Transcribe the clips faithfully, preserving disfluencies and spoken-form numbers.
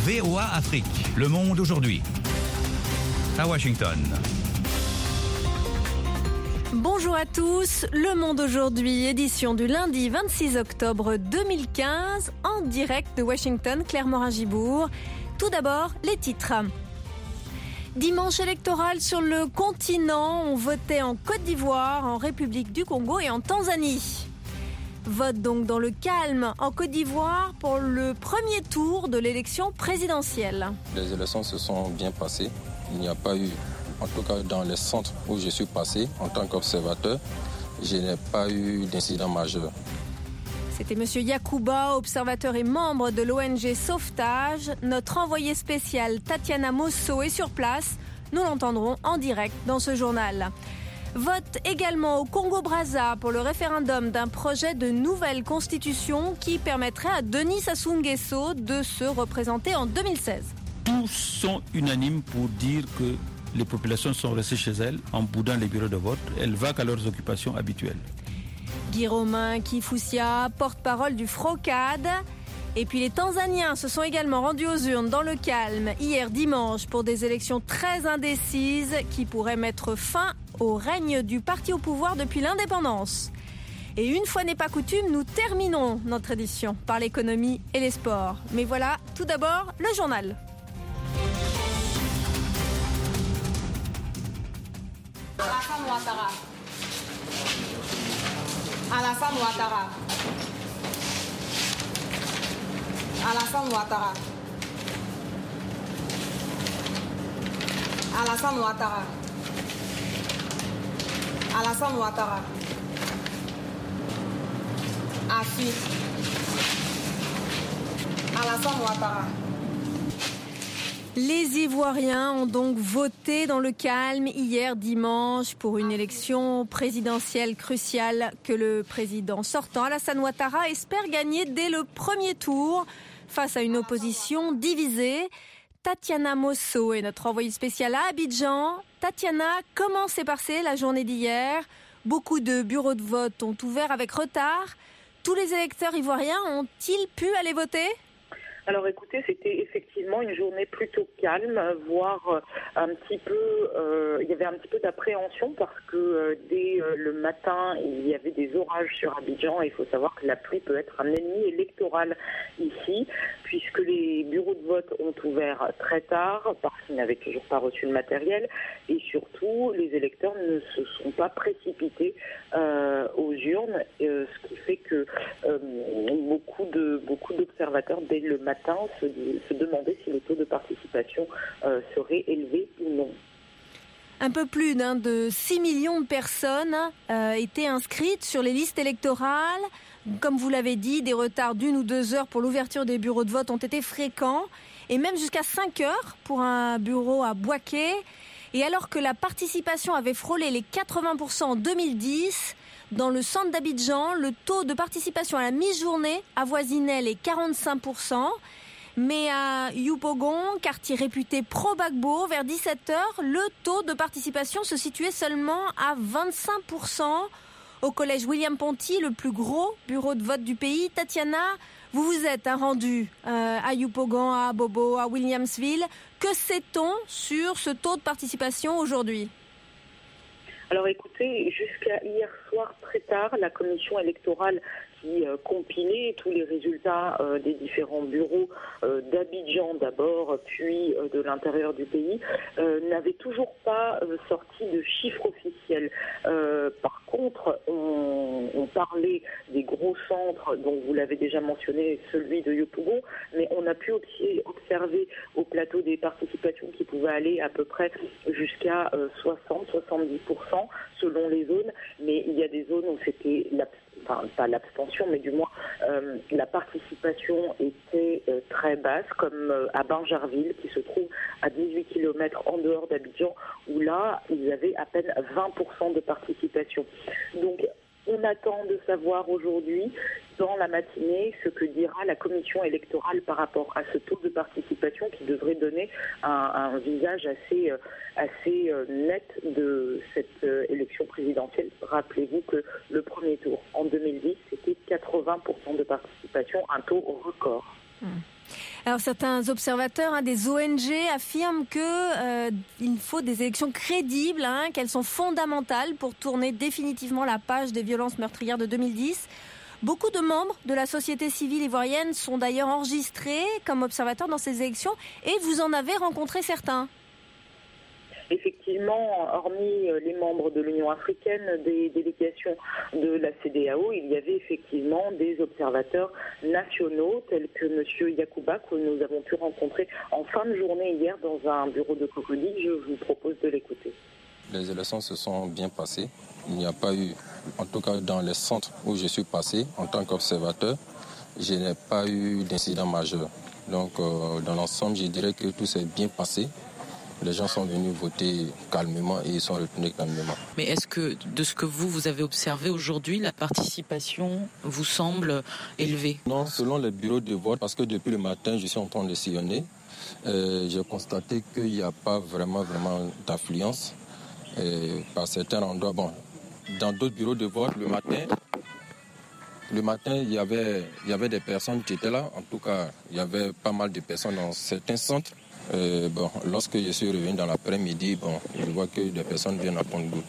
V O A Afrique. Le monde aujourd'hui. À Washington. Bonjour à tous, Le Monde aujourd'hui, édition du lundi vingt-six octobre deux mille quinze, en direct de Washington, Claire Morin-Gibourg. Tout d'abord, les titres. Dimanche électoral sur le continent, on votait en Côte d'Ivoire, en République du Congo et en Tanzanie. Vote donc dans le calme en Côte d'Ivoire pour le premier tour de l'élection présidentielle. Les élections se sont bien passées. Il n'y a pas eu, en tout cas dans les centres où je suis passé en tant qu'observateur, je n'ai pas eu d'incident majeur. C'était M. Yacouba, observateur et membre de l'O N G Sauvetage. Notre envoyé spécial Tatiana Mosso est sur place. Nous l'entendrons en direct dans ce journal. Vote également au Congo-Brazza pour le référendum d'un projet de nouvelle constitution qui permettrait à Denis Sassou Nguesso de se représenter en deux mille seize. Tous sont unanimes pour dire que les populations sont restées chez elles en boudant les bureaux de vote. Elles vaquent à leurs occupations habituelles. Guy Romain Kifusia, porte-parole du FROCAD. Et puis les Tanzaniens se sont également rendus aux urnes dans le calme hier dimanche pour des élections très indécises qui pourraient mettre fin au règne du parti au pouvoir depuis l'indépendance. Et une fois n'est pas coutume, nous terminons notre édition par l'économie et les sports. Mais voilà, tout d'abord, le journal. Alassane Ouattara. Alassane Ouattara. Alassane Ouattara. Alassane Ouattara. Alassane Ouattara. Afi. Alassane Ouattara. Les Ivoiriens ont donc voté dans le calme hier dimanche pour une élection présidentielle cruciale que le président sortant Alassane Ouattara espère gagner dès le premier tour face à une opposition divisée. Tatiana Mosso est notre envoyée spéciale à Abidjan. Tatiana, comment s'est passée la journée d'hier ? Beaucoup de bureaux de vote ont ouvert avec retard. Tous les électeurs ivoiriens ont-ils pu aller voter ? Alors écoutez, c'était effectivement une journée plutôt calme, voire un petit peu, euh, il y avait un petit peu d'appréhension parce que euh, dès euh, le matin, il y avait des orages sur Abidjan et il faut savoir que la pluie peut être un ennemi électoral ici, puisque les bureaux de vote ont ouvert très tard parce qu'ils n'avaient toujours pas reçu le matériel et surtout, les électeurs ne se sont pas précipités euh, aux urnes, euh, ce qui fait que euh, beaucoup de beaucoup d'observateurs dès le matin Se, se demander si le taux de participation euh, serait élevé ou non. Un peu plus d'un de six millions de personnes euh, étaient inscrites sur les listes électorales. Comme vous l'avez dit, des retards d'une ou deux heures pour l'ouverture des bureaux de vote ont été fréquents et même jusqu'à cinq heures pour un bureau à Bouaké. Et alors que la participation avait frôlé les quatre-vingts pour cent en deux mille dix, dans le centre d'Abidjan, le taux de participation à la mi-journée avoisinait les quarante-cinq pour cent. Mais à Yopougon, quartier réputé pro-Gbagbo, vers dix-sept heures, le taux de participation se situait seulement à vingt-cinq pour cent. Au collège William Ponty, le plus gros bureau de vote du pays, Tatiana, vous vous êtes hein, rendu euh, à Yopougon, à Bobo, à Williamsville. Que sait-on sur ce taux de participation aujourd'hui ? Alors écoutez, jusqu'à hier soir très tard, la commission électorale qui euh, compilait tous les résultats euh, des différents bureaux euh, d'Abidjan d'abord, puis euh, de l'intérieur du pays, euh, n'avait toujours pas euh, sorti de chiffres officiels. Euh, par contre, on, on parlait des gros centres dont vous l'avez déjà mentionné, celui de Yopougon, mais on a pu aussi observer au plateau des participations qui pouvaient aller à peu près jusqu'à euh, soixante à soixante-dix pour cent selon les zones, mais il y a des zones où c'était l'abstention. Enfin, pas l'abstention, mais du moins euh, la participation était euh, très basse, comme euh, à Banjarville, qui se trouve à dix-huit kilomètres en dehors d'Abidjan, où là, ils avaient à peine vingt pour cent de participation. Donc, on attend de savoir aujourd'hui, dans la matinée, ce que dira la commission électorale par rapport à ce taux de participation qui devrait donner un, un visage assez, assez net de cette élection présidentielle. Rappelez-vous que le premier tour, en deux mille dix, c'était quatre-vingts pour cent de participation, un taux record. Mmh. Alors certains observateurs, hein, des O N G affirment qu'il euh, faut des élections crédibles, hein, qu'elles sont fondamentales pour tourner définitivement la page des violences meurtrières de deux mille dix. Beaucoup de membres de la société civile ivoirienne sont d'ailleurs enregistrés comme observateurs dans ces élections et vous en avez rencontré certains. Effectivement, hormis les membres de l'Union africaine, des délégations de la C D A O, il y avait effectivement des observateurs nationaux tels que M. Yacouba, que nous avons pu rencontrer en fin de journée hier dans un bureau de Cocody. Je vous propose de l'écouter. Les élections se sont bien passées. Il n'y a pas eu, en tout cas dans les centres où je suis passé en tant qu'observateur, je n'ai pas eu d'incident majeur. Donc euh, dans l'ensemble, je dirais que tout s'est bien passé. Les gens sont venus voter calmement et ils sont retournés calmement. Mais est-ce que, de ce que vous, vous avez observé aujourd'hui, la participation vous semble élevée? Non, selon les bureaux de vote, parce que depuis le matin, je suis en train de sillonner, euh, j'ai constaté qu'il n'y a pas vraiment, vraiment d'affluence. Et par certains endroits, bon, dans d'autres bureaux de vote, le matin, le matin, il y avait, il y avait des personnes qui étaient là. En tout cas, il y avait pas mal de personnes dans certains centres. Euh, bon, lorsque je suis revenu dans l'après-midi, bon, je vois que des personnes viennent à Pondou.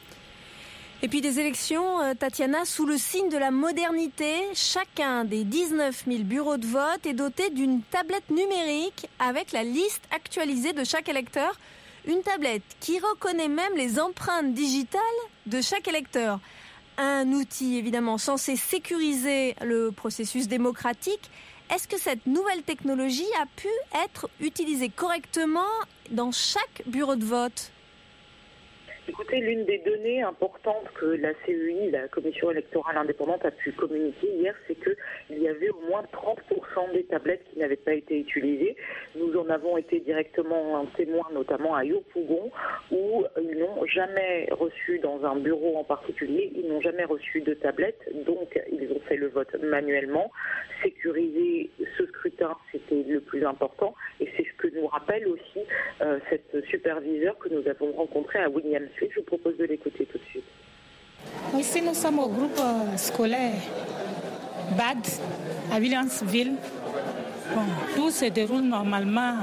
Et puis des élections, euh, Tatiana, sous le signe de la modernité, chacun des dix-neuf mille bureaux de vote est doté d'une tablette numérique avec la liste actualisée de chaque électeur. Une tablette qui reconnaît même les empreintes digitales de chaque électeur. Un outil évidemment censé sécuriser le processus démocratique. Est-ce que cette nouvelle technologie a pu être utilisée correctement dans chaque bureau de vote ? Écoutez, l'une des données importantes que la C E I, la Commission électorale indépendante, a pu communiquer hier, c'est qu'il y avait au moins trente pour cent des tablettes qui n'avaient pas été utilisées. Nous en avons été directement un témoin, notamment à Yopougon, où ils n'ont jamais reçu, dans un bureau en particulier, ils n'ont jamais reçu de tablettes, donc ils ont fait le vote manuellement. Sécuriser ce scrutin, c'était le plus important, et c'est ce que nous rappelle aussi euh, cette superviseure que nous avons rencontrée à Williams. Je vous propose de l'écouter tout de suite. Ici, nous sommes au groupe scolaire B A D à Williamsville. Bon, tout se déroule normalement.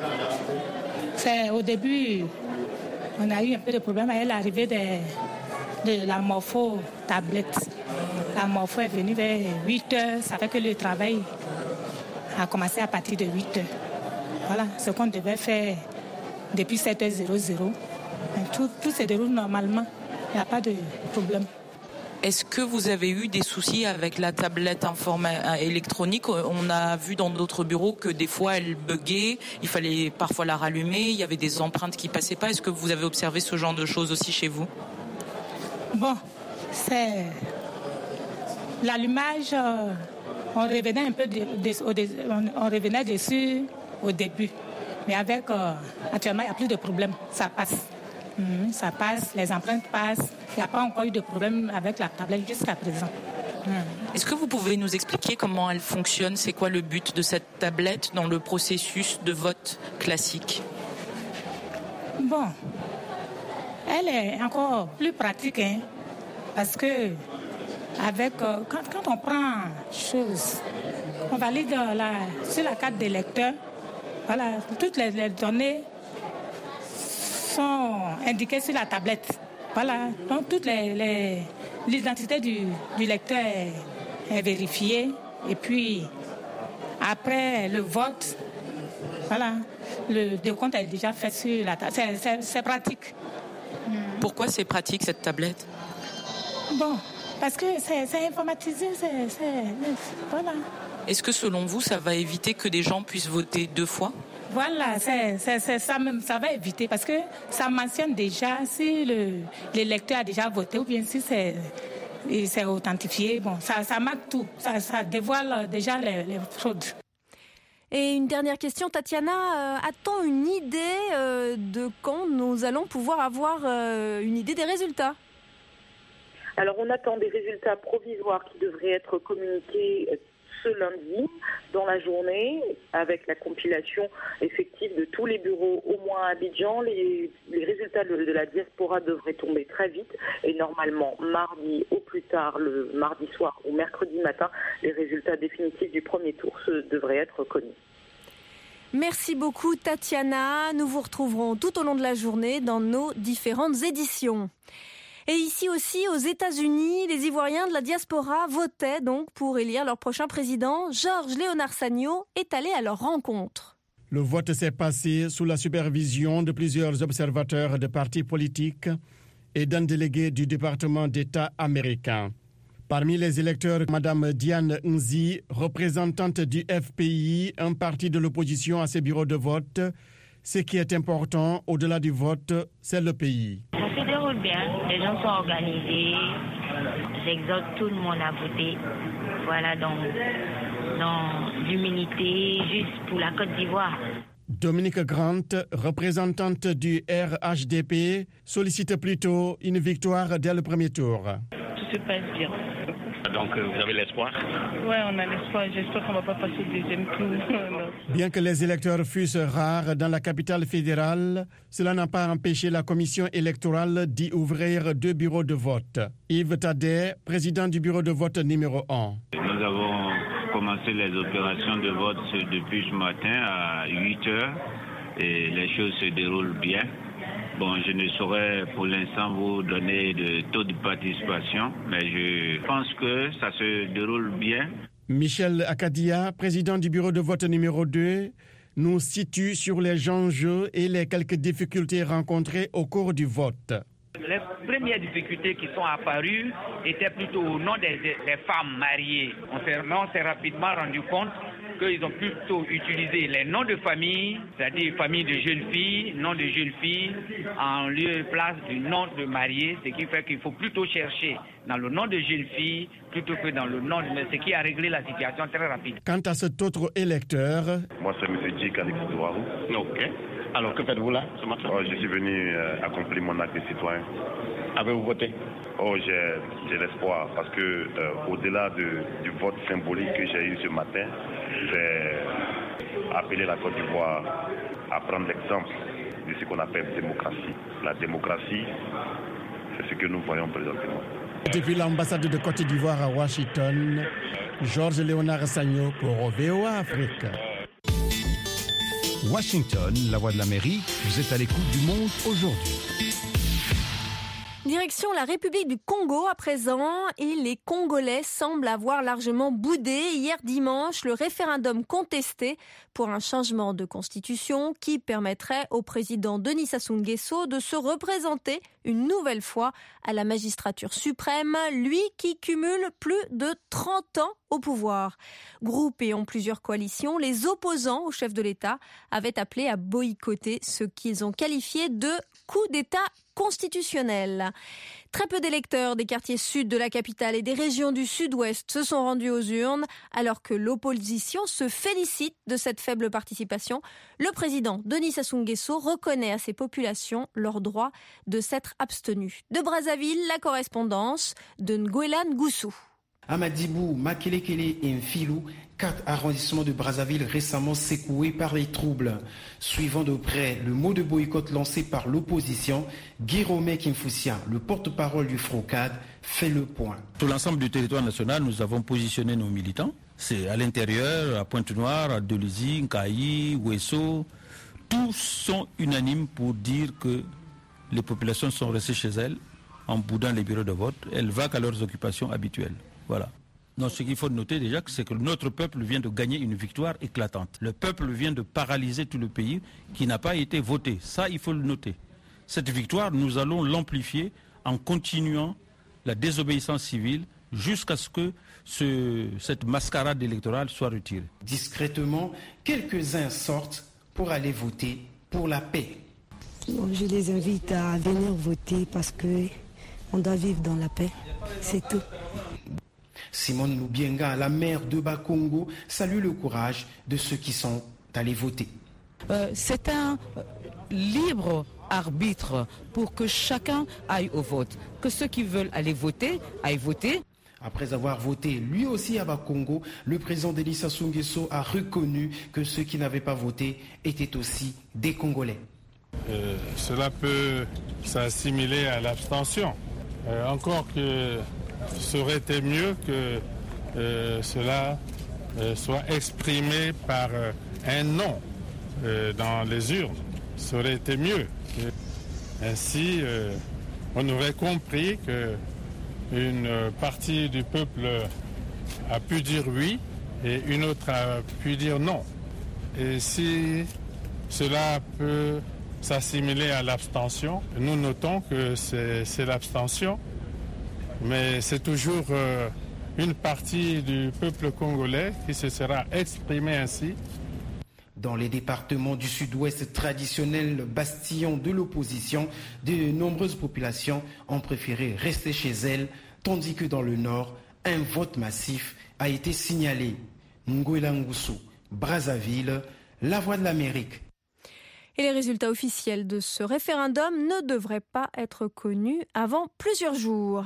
C'est, au début, on a eu un peu de problème avec l'arrivée de, de la morpho-tablette. La morpho est venue vers huit heures, ça fait que le travail a commencé à partir de huit heures. Voilà ce qu'on devait faire depuis sept heures. Tout, tout se déroule normalement, il n'y a pas de problème. Est-ce que vous avez eu des soucis avec la tablette informa- électronique ? On a vu dans d'autres bureaux que des fois elle buguait, il fallait parfois la rallumer, il y avait des empreintes qui ne passaient pas. Est-ce que vous avez observé ce genre de choses aussi chez vous ? Bon, c'est l'allumage, euh, on revenait un peu de, de, de, on, on revenait dessus au début. Mais avec, euh, actuellement, il n'y a plus de problème, ça passe. Mmh, ça passe, les empreintes passent. Il n'y a pas encore eu de problème avec la tablette jusqu'à présent. Mmh. Est-ce que vous pouvez nous expliquer comment elle fonctionne ? C'est quoi le but de cette tablette dans le processus de vote classique ? Bon, elle est encore plus pratique, hein, parce que avec, euh, quand, quand on prend chose, on valide la, sur la carte d'électeur, voilà, toutes les, les données sont indiquées sur la tablette. Voilà, donc toute les, les, l'identité du, du lecteur est, est vérifiée. Et puis, après le vote, voilà, le décompte est déjà fait sur la tablette. C'est, c'est, c'est pratique. Pourquoi c'est pratique, cette tablette ? Bon, parce que c'est, c'est informatisé, c'est, c'est, voilà. Est-ce que selon vous, ça va éviter que des gens puissent voter deux fois ? Voilà, c'est, c'est, c'est ça même, ça va éviter parce que ça mentionne déjà si le, l'électeur a déjà voté ou bien si c'est, c'est authentifié. Bon, ça, ça marque tout, ça, ça dévoile déjà les, les fraudes. Et une dernière question, Tatiana, euh, a-t-on une idée euh, de quand nous allons pouvoir avoir euh, une idée des résultats ? Alors on attend des résultats provisoires qui devraient être communiqués ce lundi dans la journée avec la compilation effective de tous les bureaux au moins à Abidjan. Les, les résultats de, de la diaspora devraient tomber très vite et normalement mardi au plus tard, le mardi soir ou mercredi matin, les résultats définitifs du premier tour se, devraient être connus. Merci beaucoup Tatiana. Nous vous retrouverons tout au long de la journée dans nos différentes éditions. Et ici aussi, aux États-Unis, les Ivoiriens de la diaspora votaient donc pour élire leur prochain président. Georges Léonard Sagno est allé à leur rencontre. Le vote s'est passé sous la supervision de plusieurs observateurs de partis politiques et d'un délégué du département d'État américain. Parmi les électeurs, Mme Diane Nzi, représentante du F P I, un parti de l'opposition à ces bureaux de vote. Ce qui est important, au-delà du vote, c'est le pays. Ça se déroule bien, les gens sont organisés. J'exhorte tout le monde à voter. Voilà, donc, dans l'humilité, juste pour la Côte d'Ivoire. Dominique Grant, représentante du R H D P, sollicite plutôt une victoire dès le premier tour. Tout se passe bien. Donc vous avez l'espoir? Oui, on a l'espoir. J'espère qu'on ne va pas passer au deuxième tour. Bien que les électeurs fussent rares dans la capitale fédérale, cela n'a pas empêché la commission électorale d'y ouvrir deux bureaux de vote. Yves Tadet, président du bureau de vote numéro un. Nous avons commencé les opérations de vote depuis ce matin à huit heures et les choses se déroulent bien. Bon, je ne saurais pour l'instant vous donner de taux de participation, mais je pense que ça se déroule bien. Michel Akadia, président du bureau de vote numéro deux, nous situe sur les enjeux et les quelques difficultés rencontrées au cours du vote. Les premières difficultés qui sont apparues étaient plutôt au nom des, des femmes mariées. On s'est, on s'est rapidement rendu compte qu'ils ont plutôt utilisé les noms de famille, c'est-à-dire famille de jeunes filles, nom de jeunes filles, en lieu et place du nom de mariée, ce qui fait qu'il faut plutôt chercher dans le nom de jeunes filles plutôt que dans le nom de... ce qui a réglé la situation très rapide. Quant à cet autre électeur... Moi, c'est M. Djik Alex Douarou. Ok. Alors, que faites-vous là, ce matin? Oh, je suis venu euh, accomplir mon acte de citoyen. Avez-vous voté? Oh, j'ai, j'ai l'espoir, parce que euh, au-delà de, du vote symbolique que j'ai eu ce matin, j'ai appelé la Côte d'Ivoire à prendre l'exemple de ce qu'on appelle démocratie. La démocratie, c'est ce que nous voyons présentement. Depuis l'ambassade de Côte d'Ivoire à Washington, Georges Léonard Sagno pour V O A Afrique. Washington, la voix de l'Amérique, vous êtes à l'écoute du monde aujourd'hui. Direction la République du Congo à présent, et les Congolais semblent avoir largement boudé hier dimanche le référendum contesté pour un changement de constitution qui permettrait au président Denis Sassou Nguesso de se représenter une nouvelle fois à la magistrature suprême, lui qui cumule plus de trente ans au pouvoir. Groupés en plusieurs coalitions, les opposants au chef de l'État avaient appelé à boycotter ce qu'ils ont qualifié de coup d'État constitutionnel. Très peu d'électeurs des quartiers sud de la capitale et des régions du sud-ouest se sont rendus aux urnes, alors que l'opposition se félicite de cette faible participation. Le président Denis Sassou Nguesso reconnaît à ces populations leur droit de s'être abstenus. De Brazzaville, la correspondance de Nguela Ngoussou. Amadibou, Makelekele et Mfilou, quatre arrondissements de Brazzaville récemment secoués par les troubles. Suivant de près le mot de boycott lancé par l'opposition, Guiromé Kimfoussia, le porte-parole du FROCAD, fait le point. Sur l'ensemble du territoire national, nous avons positionné nos militants. C'est à l'intérieur, à Pointe-Noire, à Dolizy, Nkayi, Ouesso. Tous sont unanimes pour dire que les populations sont restées chez elles en boudant les bureaux de vote. Elles vaquent à leurs occupations habituelles. Voilà. Donc ce qu'il faut noter déjà, c'est que notre peuple vient de gagner une victoire éclatante. Le peuple vient de paralyser tout le pays qui n'a pas été voté. Ça, il faut le noter. Cette victoire, nous allons l'amplifier en continuant la désobéissance civile jusqu'à ce que ce, cette mascarade électorale soit retirée. Discrètement, quelques-uns sortent pour aller voter pour la paix. Donc, je les invite à venir voter parce qu'on doit vivre dans la paix. C'est tout. Simone Loubienga, la maire de Bakongo, salue le courage de ceux qui sont allés voter. Euh, c'est un libre arbitre pour que chacun aille au vote. Que ceux qui veulent aller voter aillent voter. Après avoir voté lui aussi à Bakongo, le président Denis Sassou Nguesso a reconnu que ceux qui n'avaient pas voté étaient aussi des Congolais. Euh, cela peut s'assimiler à l'abstention. Euh, encore que ça aurait été mieux que euh, cela euh, soit exprimé par euh, un non. euh, dans les urnes. Ça aurait été mieux. Ainsi, euh, on aurait compris qu'une partie du peuple a pu dire oui et une autre a pu dire non. Et si cela peut s'assimiler à l'abstention, nous notons que c'est, c'est l'abstention, mais c'est toujours euh, une partie du peuple congolais qui se sera exprimée ainsi. Dans les départements du sud-ouest traditionnels, bastion de l'opposition, de nombreuses populations ont préféré rester chez elles, tandis que dans le nord, un vote massif a été signalé. Ngwela Ngusso, Brazzaville, La Voix de l'Amérique. Et les résultats officiels de ce référendum ne devraient pas être connus avant plusieurs jours.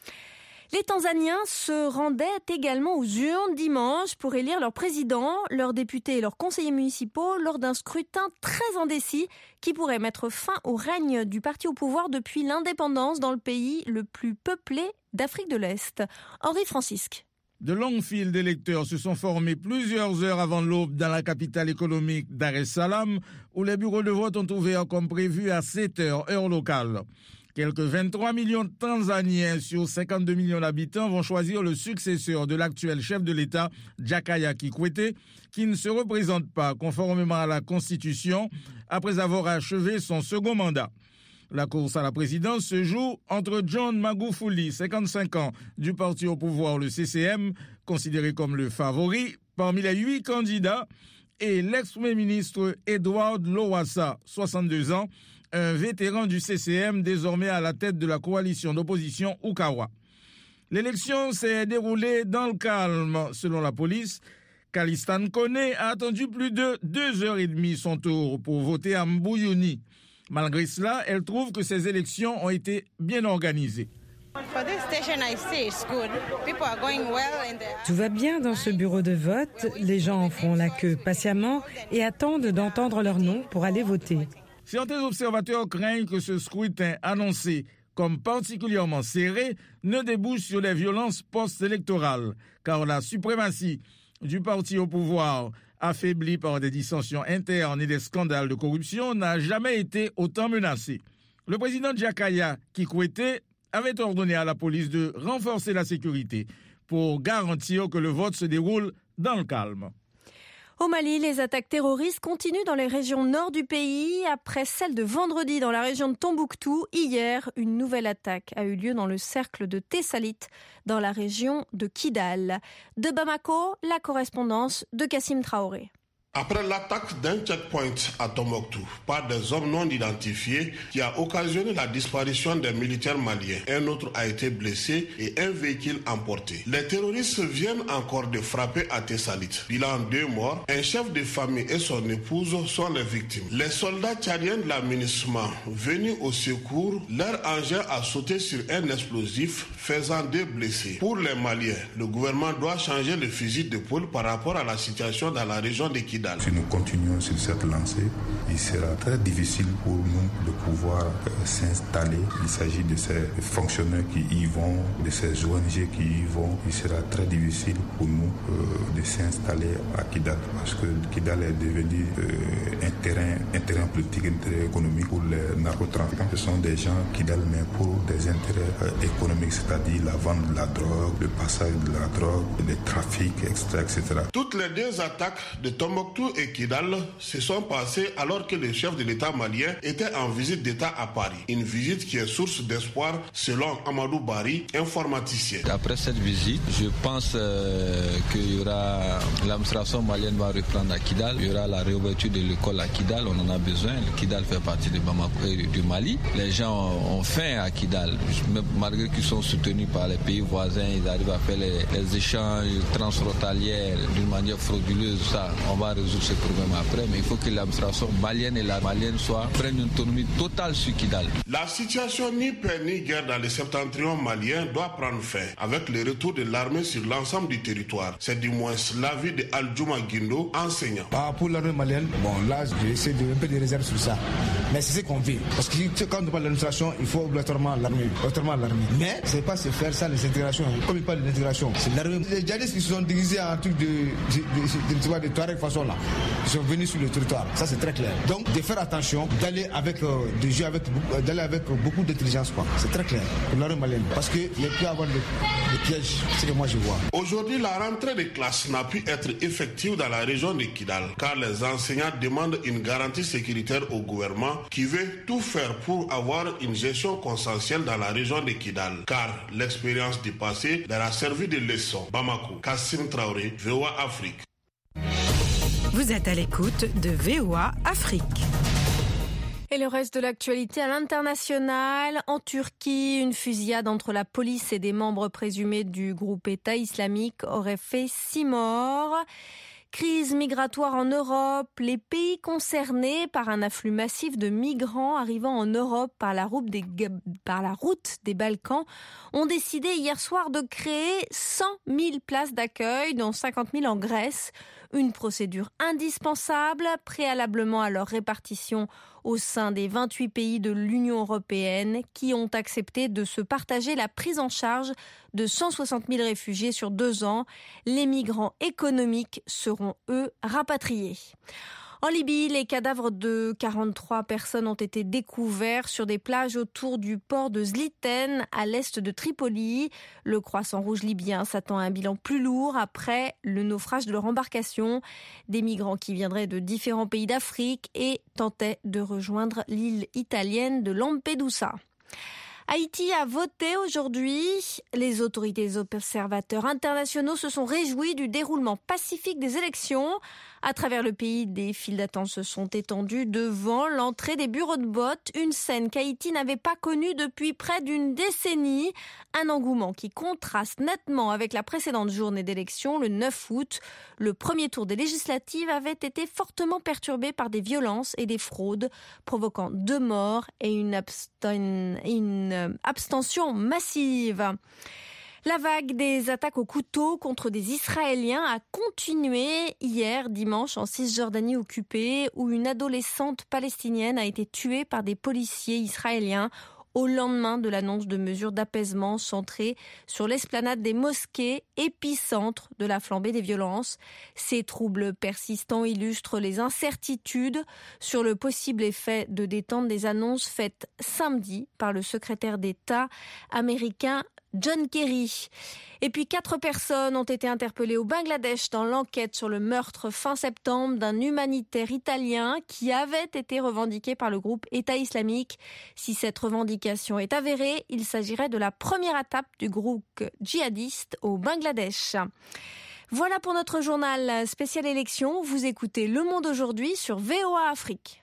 Les Tanzaniens se rendaient également aux urnes dimanche pour élire leur président, leurs députés et leurs conseillers municipaux lors d'un scrutin très indécis qui pourrait mettre fin au règne du parti au pouvoir depuis l'indépendance dans le pays le plus peuplé d'Afrique de l'Est. Henri Francisque. De longues files d'électeurs se sont formées plusieurs heures avant l'aube dans la capitale économique Dar es Salaam, où les bureaux de vote ont ouvert comme prévu à sept heures, heure locale. Quelques vingt-trois millions de Tanzaniens sur cinquante-deux millions d'habitants vont choisir le successeur de l'actuel chef de l'État, Jakaya Kikwete, qui ne se représente pas conformément à la Constitution après avoir achevé son second mandat. La course à la présidence se joue entre John Magufuli, cinquante-cinq ans, du parti au pouvoir, le C C M, considéré comme le favori parmi les huit candidats, et l'ex-premier ministre Edward Lowassa, soixante-deux ans, un vétéran du C C M désormais à la tête de la coalition d'opposition Ukawa. L'élection s'est déroulée dans le calme, selon la police. Kalistan Kone a attendu plus de deux heures et demie son tour pour voter à Mbuyuni. Malgré cela, elle trouve que ces élections ont été bien organisées. Tout va bien dans ce bureau de vote. Les gens font la queue patiemment et attendent d'entendre leur nom pour aller voter. Certains observateurs craignent que ce scrutin annoncé comme particulièrement serré ne débouche sur des violences post-électorales, car la suprématie du parti au pouvoir, affaibli par des dissensions internes et des scandales de corruption, n'a jamais été autant menacée. Le président Jakaya Kikwete avait ordonné à la police de renforcer la sécurité pour garantir que le vote se déroule dans le calme. Au Mali, les attaques terroristes continuent dans les régions nord du pays. Après celle de vendredi dans la région de Tombouctou, hier, une nouvelle attaque a eu lieu dans le cercle de Tessalit, dans la région de Kidal. De Bamako, la correspondance de Kassim Traoré. Après l'attaque d'un checkpoint à Tombouctou par des hommes non identifiés qui a occasionné la disparition des militaires maliens, un autre a été blessé et un véhicule emporté. Les terroristes viennent encore de frapper à Tessalit. Bilan deux morts, un chef de famille et son épouse sont les victimes. Les soldats tchadiens de l'aménagement venus au secours, leur engin a sauté sur un explosif faisant deux blessés. Pour les Maliens, le gouvernement doit changer le fusil d'épaule par rapport à la situation dans la région de Kidal. Si nous continuons sur cette lancée, il sera très difficile pour nous de pouvoir euh, s'installer. Il s'agit de ces fonctionnaires qui y vont, de ces O N G qui y vont. Il sera très difficile pour nous euh, de s'installer à Kidal parce que Kidal est devenu euh, un terrain, un terrain politique, un terrain économique pour les narcotrafiquants. Ce sont des gens qui Kidal, mais pour des intérêts euh, économiques, c'est-à-dire la vente de la drogue, le passage de la drogue, le trafic, et cetera, et cetera. Toutes les deux attaques de Tombouctou et Kidal se sont passées alors que le chef de l'État malien était en visite d'État à Paris. Une visite qui est source d'espoir selon Amadou Bari, informaticien. Après cette visite, je pense euh, qu'il y aura l'administration malienne va reprendre à Kidal. Il y aura la réouverture de l'école à Kidal. On en a besoin. Le Kidal fait partie de Bamako et du Mali. Les gens ont faim à Kidal. Malgré qu'ils sont soutenus par les pays voisins, ils arrivent à faire les, les échanges transfrontaliers d'une manière frauduleuse. Ça, on va résoudre ce problème après, mais il faut que l'administration malienne et la malienne soient prennent une autonomie totale sur Kidal. La situation ni paix ni guerre dans le septentrion malien doit prendre fin avec le retour de l'armée sur l'ensemble du territoire. C'est du moins l'avis de Aldjouma Guindo, enseignant. Ah, pour l'armée malienne, bon là, j'essaie de un peu de réserve sur ça. Mais c'est ce qu'on veut. Parce que quand on parle d'administration, il faut obligatoirement l'armée. Autrement l'armée. Mais c'est pas se faire ça, les intégrations. Comme il parle d'intégration, c'est l'armée. Les djihadistes qui se sont déguisés en truc de, de, de, de, de, de Touareg façon là, ils sont venus sur le territoire. Ça c'est très clair. Donc de faire attention, d'aller avec euh, des jeux avec d'aller avec beaucoup d'intelligence quoi. C'est très clair pour l'armée malienne. Parce qu'il peut y avoir des, des pièges. C'est ce que moi je vois. Aujourd'hui, la rentrée des classes n'a pu être effective dans la région de Kidal, car les enseignants demandent une garantie sécuritaire au gouvernement qui veut tout faire pour avoir une gestion consensuelle dans la région de Kidal, car l'expérience du passé leur a servi de leçon. Bamako, Kassim Traoré, V O A Afrique. Vous êtes à l'écoute de V O A Afrique. Et le reste de l'actualité à l'international. En Turquie, une fusillade entre la police et des membres présumés du groupe État islamique aurait fait six morts. Crise migratoire en Europe. Les pays concernés par un afflux massif de migrants arrivant en Europe par la route des, par la route des Balkans ont décidé hier soir de créer cent mille places d'accueil, dont cinquante mille en Grèce. Une procédure indispensable, préalablement à leur répartition au sein des vingt-huit pays de l'Union européenne qui ont accepté de se partager la prise en charge de cent soixante mille réfugiés sur deux ans. Les migrants économiques seront, eux, rapatriés. En Libye, les cadavres de quarante-trois personnes ont été découverts sur des plages autour du port de Zliten, à l'est de Tripoli. Le Croissant Rouge libyen s'attend à un bilan plus lourd après le naufrage de leur embarcation. Des migrants qui viendraient de différents pays d'Afrique et tentaient de rejoindre l'île italienne de Lampedusa. Haïti a voté aujourd'hui. Les autorités et les observateurs internationaux se sont réjouis du déroulement pacifique des élections. À travers le pays, des files d'attente se sont étendues devant l'entrée des bureaux de vote. Une scène qu'Haïti n'avait pas connue depuis près d'une décennie. Un engouement qui contraste nettement avec la précédente journée d'élection, le neuf août. Le premier tour des législatives avait été fortement perturbé par des violences et des fraudes, provoquant deux morts et une, absten- une abstention massive. La vague des attaques au couteau contre des Israéliens a continué hier dimanche en Cisjordanie occupée, où une adolescente palestinienne a été tuée par des policiers israéliens au lendemain de l'annonce de mesures d'apaisement centrées sur l'esplanade des mosquées, épicentre de la flambée des violences. Ces troubles persistants illustrent les incertitudes sur le possible effet de détente des annonces faites samedi par le secrétaire d'État américain John Kerry. Et puis quatre personnes ont été interpellées au Bangladesh dans l'enquête sur le meurtre fin septembre d'un humanitaire italien qui avait été revendiqué par le groupe État islamique. Si cette revendication est avérée, il s'agirait de la première étape du groupe djihadiste au Bangladesh. Voilà pour notre journal spécial élection. Vous écoutez Le Monde aujourd'hui sur V O A Afrique.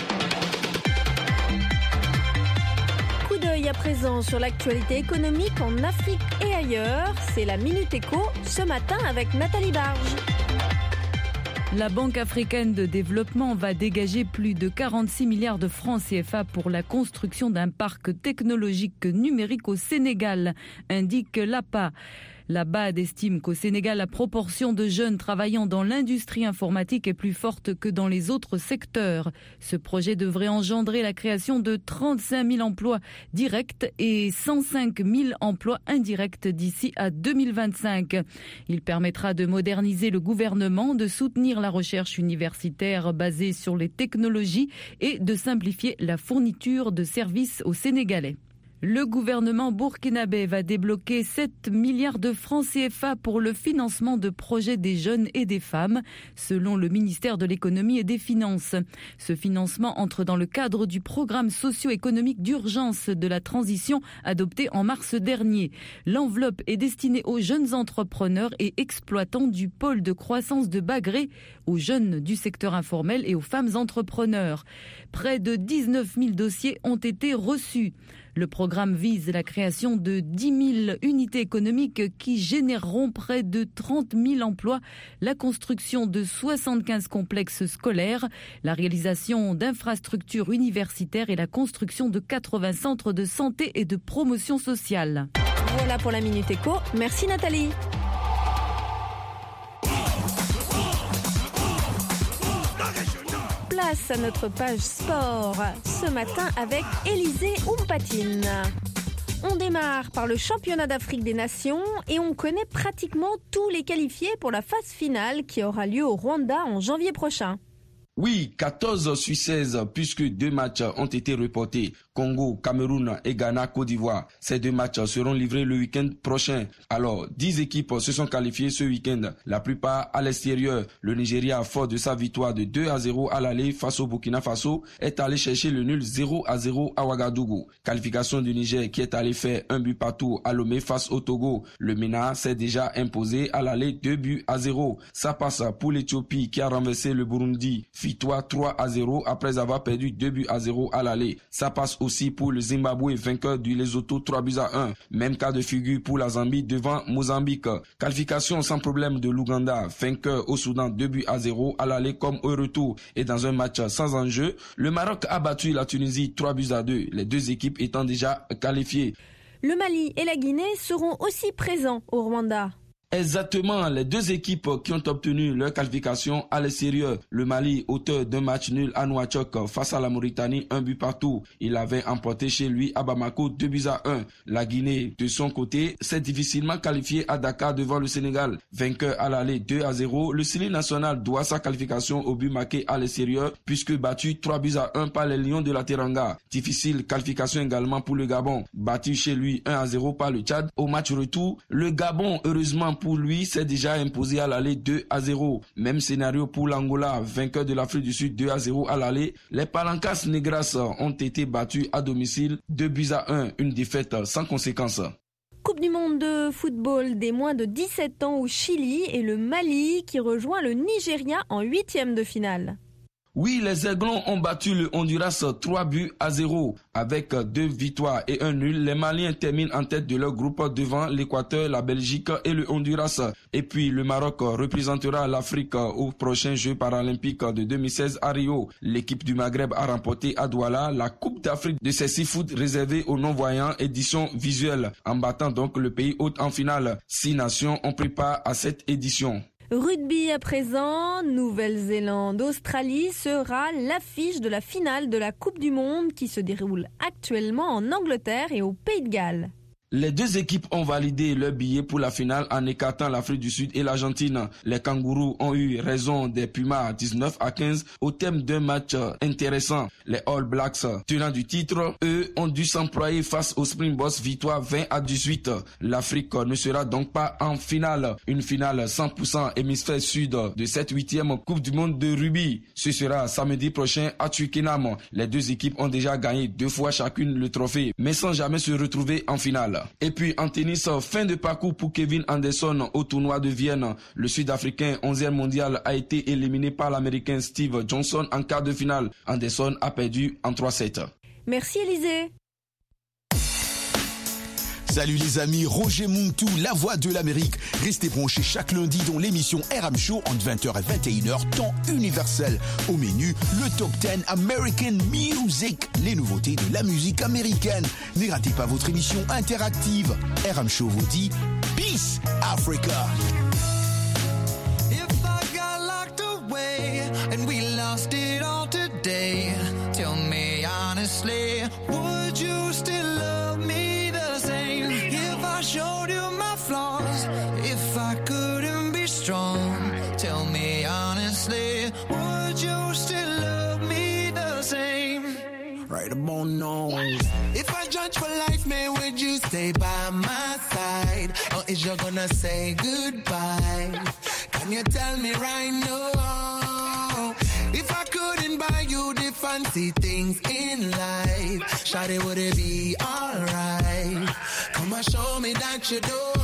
Coup d'œil à présent sur l'actualité économique en Afrique et ailleurs. C'est la Minute Éco ce matin avec Nathalie Barge. La Banque africaine de développement va dégager plus de quarante-six milliards de francs C F A pour la construction d'un parc technologique numérique au Sénégal, indique l'A P A. La B A D estime qu'au Sénégal, la proportion de jeunes travaillant dans l'industrie informatique est plus forte que dans les autres secteurs. Ce projet devrait engendrer la création de trente-cinq mille emplois directs et cent cinq mille emplois indirects d'ici à deux mille vingt-cinq. Il permettra de moderniser le gouvernement, de soutenir la recherche universitaire basée sur les technologies et de simplifier la fourniture de services aux Sénégalais. Le gouvernement burkinabé va débloquer sept milliards de francs C F A pour le financement de projets des jeunes et des femmes, selon le ministère de l'économie et des finances. Ce financement entre dans le cadre du programme socio-économique d'urgence de la transition adopté en mars dernier. L'enveloppe est destinée aux jeunes entrepreneurs et exploitants du pôle de croissance de Bagré, aux jeunes du secteur informel et aux femmes entrepreneurs. Près de dix-neuf mille dossiers ont été reçus. Le programme vise la création de dix mille unités économiques qui généreront près de trente mille emplois, la construction de soixante-quinze complexes scolaires, la réalisation d'infrastructures universitaires et la construction de quatre-vingts centres de santé et de promotion sociale. Voilà pour la Minute Éco. Merci Nathalie. Place à notre page sport ce matin avec Élisée Oumpatine. On démarre par le championnat d'Afrique des Nations et on connaît pratiquement tous les qualifiés pour la phase finale qui aura lieu au Rwanda en janvier prochain. Oui, quatorze sur seize puisque deux matchs ont été reportés. Congo, Cameroun et Ghana, Côte d'Ivoire. Ces deux matchs seront livrés le week-end prochain. Alors, dix équipes se sont qualifiées ce week-end. La plupart à l'extérieur. Le Nigeria, fort de sa victoire de deux à zéro à l'aller face au Burkina Faso, est allé chercher le nul zéro à zéro à Ouagadougou. Qualification du Niger qui est allé faire un but partout à Lomé face au Togo. Le MENA s'est déjà imposé à l'aller deux buts à zéro. Ça passe pour l'Éthiopie qui a renversé le Burundi. Victoire trois à zéro après avoir perdu deux buts à zéro à l'aller. Ça passe aussi pour le Zimbabwe, vainqueur du Lesotho trois buts à un. Même cas de figure pour la Zambie devant Mozambique. Qualification sans problème de l'Ouganda, vainqueur au Soudan deux buts à zéro à l'aller comme au retour. Et dans un match sans enjeu, le Maroc a battu la Tunisie trois buts à deux, les deux équipes étant déjà qualifiées. Le Mali et la Guinée seront aussi présents au Rwanda. Exactement, les deux équipes qui ont obtenu leur qualification à l'extérieur. Le Mali, auteur d'un match nul à Nouakchott face à la Mauritanie, un but partout. Il avait emporté chez lui à Bamako deux buts à un. La Guinée, de son côté, s'est difficilement qualifiée à Dakar devant le Sénégal. Vainqueur à l'aller deux à zéro, le Sili national doit sa qualification au but marqué à l'extérieur puisque battu trois buts à un par les Lions de la Teranga. Difficile qualification également pour le Gabon. Battu chez lui un à zéro par le Tchad. Au match retour, le Gabon, heureusement pour lui, s'est déjà imposé à l'aller deux à zéro. Même scénario pour l'Angola, vainqueur de l'Afrique du Sud deux à zéro à l'aller. Les Palancas Negras ont été battus à domicile deux buts à un, une défaite sans conséquence. Coupe du monde de football des moins de dix-sept ans au Chili et le Mali qui rejoint le Nigeria en huitième de finale. Oui, les Aiglons ont battu le Honduras trois buts à zéro. Avec deux victoires et un nul, les Maliens terminent en tête de leur groupe devant l'Équateur, la Belgique et le Honduras. Et puis le Maroc représentera l'Afrique aux prochains Jeux paralympiques de deux mille seize à Rio. L'équipe du Maghreb a remporté à Douala la Coupe d'Afrique de sexy-foot réservée aux non-voyants édition visuelle, en battant donc le pays hôte en finale. Six nations ont pris part à cette édition. Rugby à présent, Nouvelle-Zélande-Australie sera l'affiche de la finale de la Coupe du Monde qui se déroule actuellement en Angleterre et au Pays de Galles. Les deux équipes ont validé leur billet pour la finale en écartant l'Afrique du Sud et l'Argentine. Les Kangourous ont eu raison des Pumas dix-neuf à quinze au thème d'un match intéressant. Les All Blacks, tenants du titre, eux, ont dû s'employer face aux Springboks, victoire vingt à dix-huit. L'Afrique ne sera donc pas en finale. Une finale cent pour cent hémisphère sud de cette huitième Coupe du Monde de rugby. Ce sera samedi prochain à Twickenham. Les deux équipes ont déjà gagné deux fois chacune le trophée, mais sans jamais se retrouver en finale. Et puis en tennis, fin de parcours pour Kevin Anderson au tournoi de Vienne. Le Sud-Africain onzième mondial a été éliminé par l'Américain Steve Johnson en quart de finale. Anderson a perdu en trois sept. Merci Élisée. Salut les amis, Roger Muntu, la voix de l'Amérique. Restez branchés chaque lundi dans l'émission R M Show entre vingt heures et vingt et une heures, temps universel. Au menu, le Top dix American Music, les nouveautés de la musique américaine. Ne ratez pas votre émission interactive. R M Show vous dit Peace Africa. If I got locked away and we lost it all today, tell me honestly, would you still love me the same? If I showed you my flaws, if I couldn't be strong, tell me honestly, would you still love me the same? Right about now. If I judge for life, man, would you stay by my side? Or is you gonna say goodbye? Can you tell me right now? If I couldn't buy you the fancy things in life, shawty, would it be alright? Come and show me that you don't.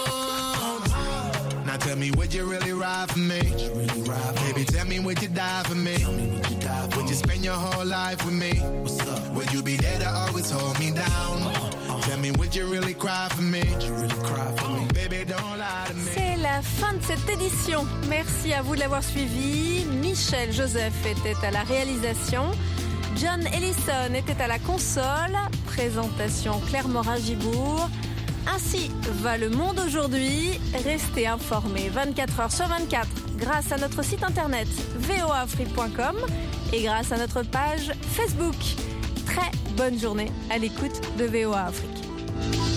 Now tell me, would you really ride for me? Really ride for Baby, me? Tell me, would you die for me? me would, you die for would you spend your whole life with me? What's up? Would you be there to always hold me down? Uh-huh. Tell me, would you really cry for me? Would you really cry for me? Baby, don't lie to me. C'est la fin de cette édition. Merci à vous de l'avoir suivi. Michel Joseph était à la réalisation. John Ellison était à la console. Présentation Claire Morin-Gibourg. Ainsi va le monde aujourd'hui. Restez informés vingt-quatre heures sur vingt-quatre grâce à notre site internet v o a afrique point com et grâce à notre page Facebook. Très bonne journée à l'écoute de V O A Afrique.